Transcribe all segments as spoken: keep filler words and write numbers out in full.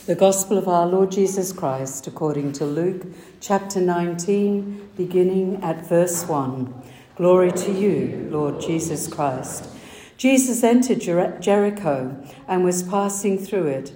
The Gospel of our Lord Jesus Christ according to Luke chapter nineteen, beginning at verse one. Glory to you, Lord Jesus Christ. Jesus entered Jer- Jericho and was passing through it.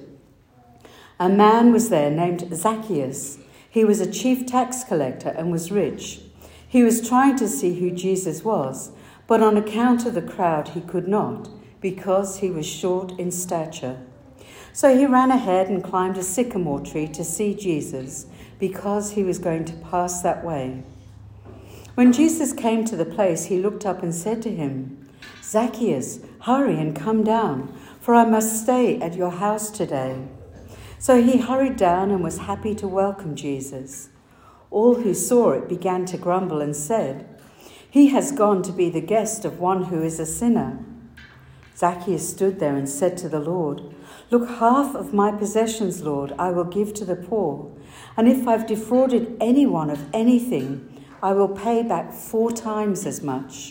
A man was there named Zacchaeus. He was a chief tax collector and was rich. He was trying to see who Jesus was, but on account of the crowd he could not, because he was short in stature. So he ran ahead and climbed a sycamore tree to see Jesus, because he was going to pass that way. When Jesus came to the place, he looked up and said to him, "Zacchaeus, hurry and come down, for I must stay at your house today." So he hurried down and was happy to welcome Jesus. All who saw it began to grumble and said, "He has gone to be the guest of one who is a sinner." Zacchaeus stood there and said to the Lord, "Look, half of my possessions, Lord, I will give to the poor. And if I've defrauded anyone of anything, I will pay back four times as much."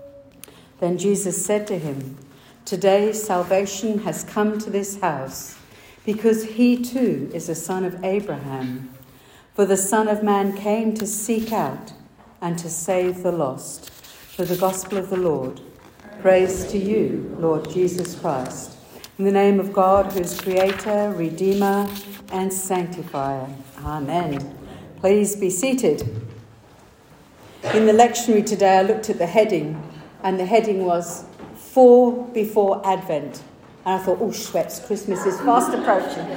Then Jesus said to him, "Today salvation has come to this house, because he too is a son of Abraham. For the Son of Man came to seek out and to save the lost." For the Gospel of the Lord. Praise to you, Lord Jesus Christ. In the name of God, who is Creator, Redeemer, and Sanctifier. Amen. Please be seated. In the lectionary today, I looked at the heading, and the heading was "For Before Advent." And I thought, oh, Schweppes, Christmas is fast approaching.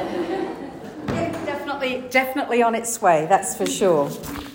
Yeah, definitely, definitely on its way, that's for sure.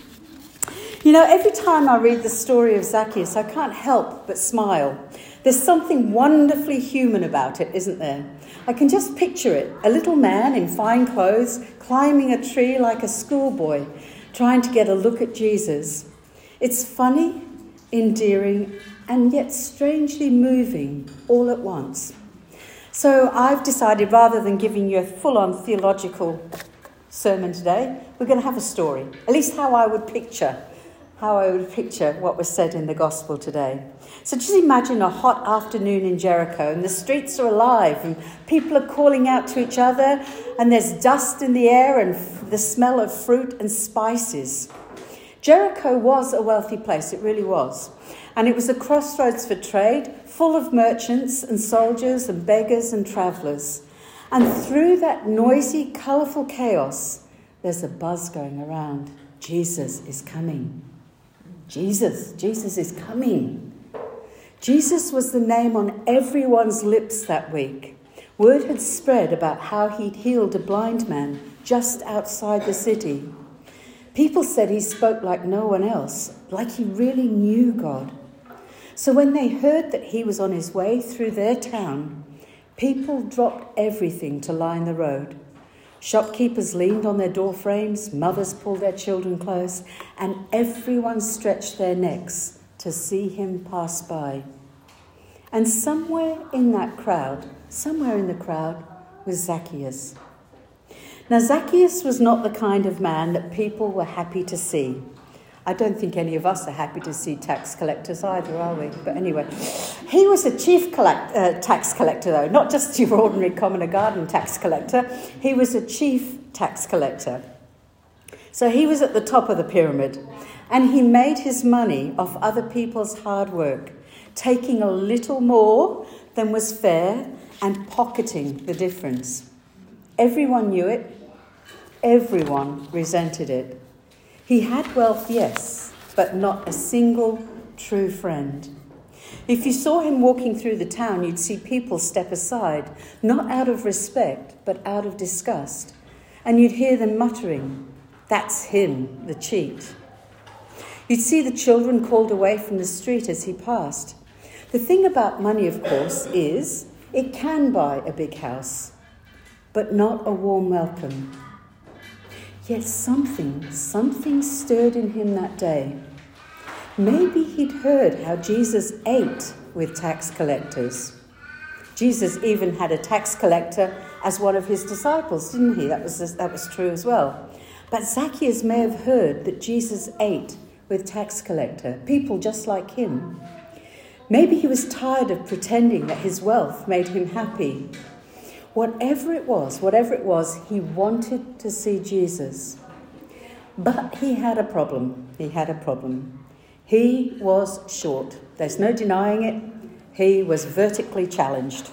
You know, every time I read the story of Zacchaeus, I can't help but smile. There's something wonderfully human about it, isn't there? I can just picture it. A little man in fine clothes, climbing a tree like a schoolboy, trying to get a look at Jesus. It's funny, endearing, and yet strangely moving all at once. So I've decided, rather than giving you a full-on theological sermon today, we're going to have a story. At least how I would picture how I would picture what was said in the gospel today. So just imagine a hot afternoon in Jericho, and the streets are alive, and people are calling out to each other, and there's dust in the air and f- the smell of fruit and spices. Jericho was a wealthy place, it really was. And it was a crossroads for trade, full of merchants and soldiers and beggars and travellers. And through that noisy, colourful chaos, there's a buzz going around. Jesus is coming. Jesus, Jesus is coming. Jesus was the name on everyone's lips that week. Word had spread about how he'd healed a blind man just outside the city. People said he spoke like no one else, like he really knew God. So when they heard that he was on his way through their town, people dropped everything to line the road. Shopkeepers leaned on their door frames, mothers pulled their children close, and everyone stretched their necks to see him pass by. And somewhere in that crowd, somewhere in the crowd was Zacchaeus. Now, Zacchaeus was not the kind of man that people were happy to see. I don't think any of us are happy to see tax collectors either, are we? But anyway, he was a chief collect, uh, tax collector, though, not just your ordinary commoner garden tax collector. He was a chief tax collector. So he was at the top of the pyramid, and he made his money off other people's hard work, taking a little more than was fair and pocketing the difference. Everyone knew it. Everyone resented it. He had wealth, yes, but not a single true friend. If you saw him walking through the town, you'd see people step aside, not out of respect, but out of disgust. And you'd hear them muttering, "That's him, the cheat." You'd see the children called away from the street as he passed. The thing about money, of course, is it can buy a big house, but not a warm welcome. Yet something, something stirred in him that day. Maybe he'd heard how Jesus ate with tax collectors. Jesus even had a tax collector as one of his disciples, didn't he? That was, that was true as well. But Zacchaeus may have heard that Jesus ate with tax collector, people just like him. Maybe he was tired of pretending that his wealth made him happy. Whatever it was, whatever it was, he wanted to see Jesus. But he had a problem. He had a problem. He was short. There's no denying it. He was vertically challenged.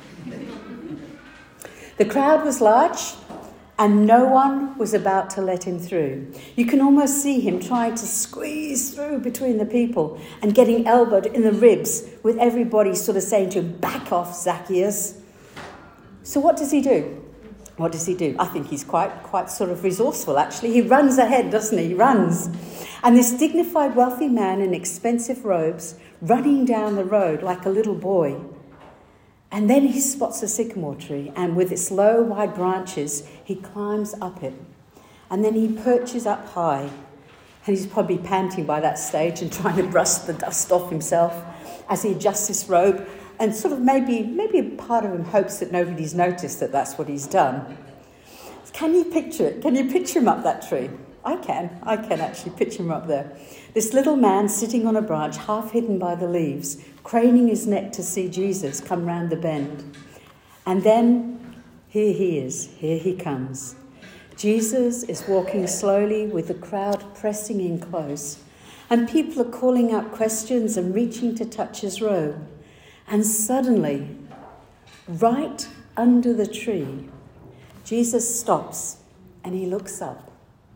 The crowd was large, and no one was about to let him through. You can almost see him trying to squeeze through between the people and getting elbowed in the ribs, with everybody sort of saying to him, "Back off, Zacchaeus." So what does he do? What does he do? I think he's quite, quite sort of resourceful, actually. He runs ahead, doesn't he? He runs. And this dignified, wealthy man in expensive robes, running down the road like a little boy. And then he spots a sycamore tree, and with its low, wide branches, he climbs up it. And then he perches up high. And he's probably panting by that stage and trying to brush the dust off himself as he adjusts his robe. And sort of maybe, maybe a part of him hopes that nobody's noticed that that's what he's done. Can you picture it? Can you picture him up that tree? I can. I can actually picture him up there. This little man sitting on a branch, half hidden by the leaves, craning his neck to see Jesus come round the bend. And then here he is. Here he comes. Jesus is walking slowly with the crowd pressing in close. And people are calling out questions and reaching to touch his robe. And suddenly, right under the tree, Jesus stops and he looks up.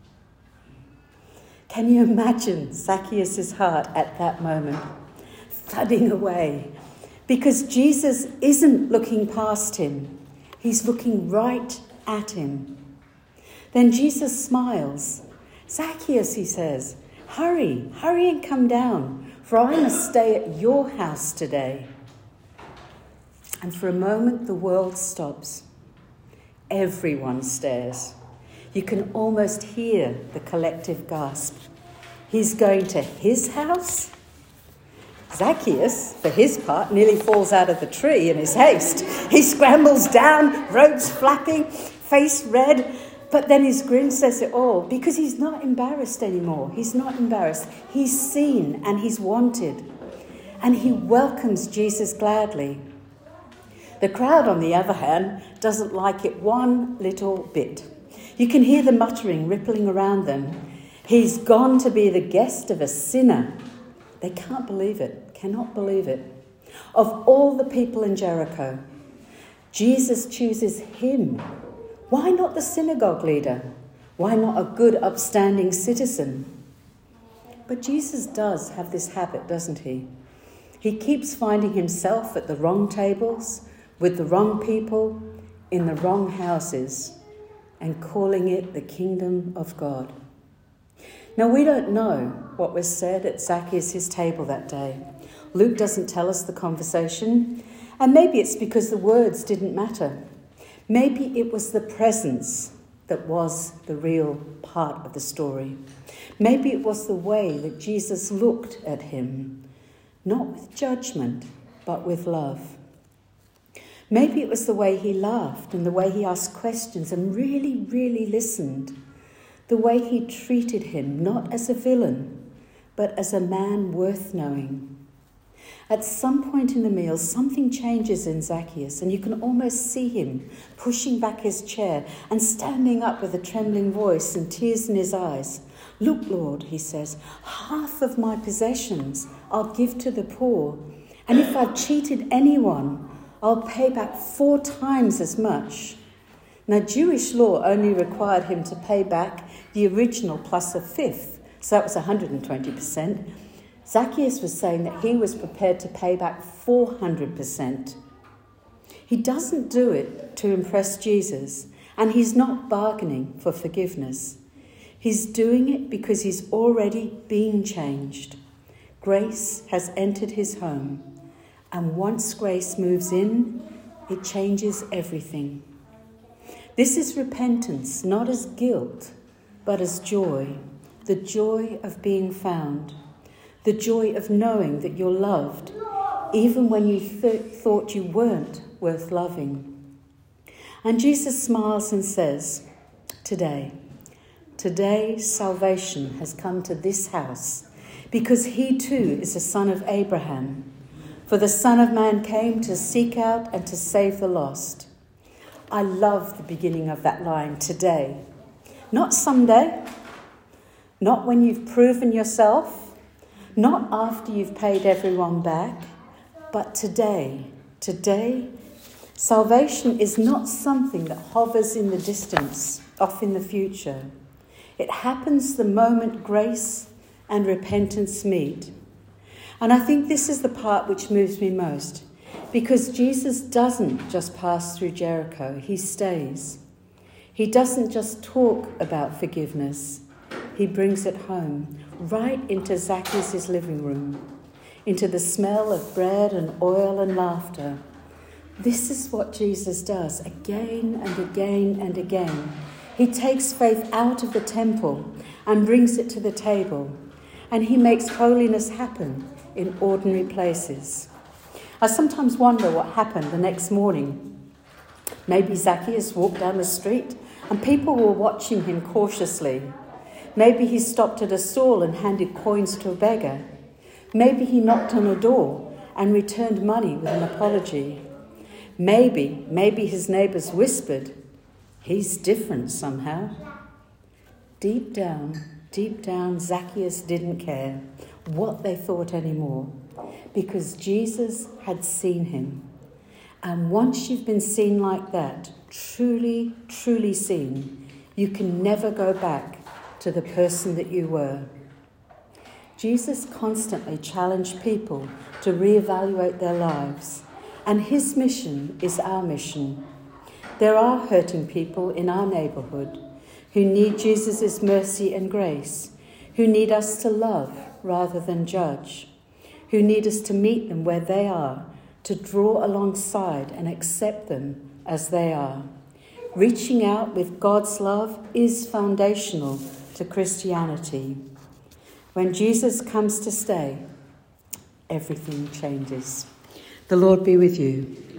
Can you imagine Zacchaeus' heart at that moment, thudding away? Because Jesus isn't looking past him. He's looking right at him. Then Jesus smiles. "Zacchaeus," he says, "hurry, hurry and come down, for I must stay at your house today." And for a moment, the world stops. Everyone stares. You can almost hear the collective gasp. He's going to his house? Zacchaeus, for his part, nearly falls out of the tree in his haste. He scrambles down, robes flapping, face red, but then his grin says it all, because he's not embarrassed anymore. He's not embarrassed. He's seen and he's wanted. And he welcomes Jesus gladly. The crowd, on the other hand, doesn't like it one little bit. You can hear the muttering rippling around them. He's gone to be the guest of a sinner. They can't believe it, cannot believe it. Of all the people in Jericho, Jesus chooses him. Why not the synagogue leader? Why not a good, upstanding citizen? But Jesus does have this habit, doesn't he? He keeps finding himself at the wrong tables, with the wrong people, in the wrong houses, and calling it the kingdom of God. Now, we don't know what was said at Zacchaeus' table that day. Luke doesn't tell us the conversation, and maybe it's because the words didn't matter. Maybe it was the presence that was the real part of the story. Maybe it was the way that Jesus looked at him, not with judgment, but with love. Maybe it was the way he laughed and the way he asked questions and really, really listened. The way he treated him, not as a villain, but as a man worth knowing. At some point in the meal, something changes in Zacchaeus, and you can almost see him pushing back his chair and standing up with a trembling voice and tears in his eyes. "Look, Lord," he says, "half of my possessions I'll give to the poor, and if I've cheated anyone, I'll pay back four times as much." Now, Jewish law only required him to pay back the original plus a fifth, so that was one hundred twenty percent. Zacchaeus was saying that he was prepared to pay back four hundred percent. He doesn't do it to impress Jesus, and he's not bargaining for forgiveness. He's doing it because he's already been changed. Grace has entered his home, and once grace moves in, it changes everything. This is repentance, not as guilt, but as joy, the joy of being found, the joy of knowing that you're loved, even when you th- thought you weren't worth loving. And Jesus smiles and says, today, today salvation has come to this house, because he too is a son of Abraham. For the Son of Man came to seek out and to save the lost. I love the beginning of that line, today. Not someday, not when you've proven yourself, not after you've paid everyone back, but today. Today, salvation is not something that hovers in the distance, off in the future. It happens the moment grace and repentance meet. And I think this is the part which moves me most, because Jesus doesn't just pass through Jericho, he stays. He doesn't just talk about forgiveness, he brings it home, right into Zacchaeus' living room, into the smell of bread and oil and laughter. This is what Jesus does again and again and again. He takes faith out of the temple and brings it to the table, and he makes holiness happen in ordinary places. I sometimes wonder what happened the next morning. Maybe Zacchaeus walked down the street and people were watching him cautiously. Maybe he stopped at a stall and handed coins to a beggar. Maybe he knocked on a door and returned money with an apology. Maybe, maybe his neighbours whispered, "He's different somehow." Deep down, deep down, Zacchaeus didn't care what they thought anymore, because Jesus had seen him. And once you've been seen like that, truly, truly seen, you can never go back to the person that you were. Jesus constantly challenged people to reevaluate their lives, and his mission is our mission. There are hurting people in our neighbourhood who need Jesus' mercy and grace, who need us to love rather than judge, who need us to meet them where they are, to draw alongside and accept them as they are. Reaching out with God's love is foundational to Christianity. When Jesus comes to stay, everything changes. The Lord be with you.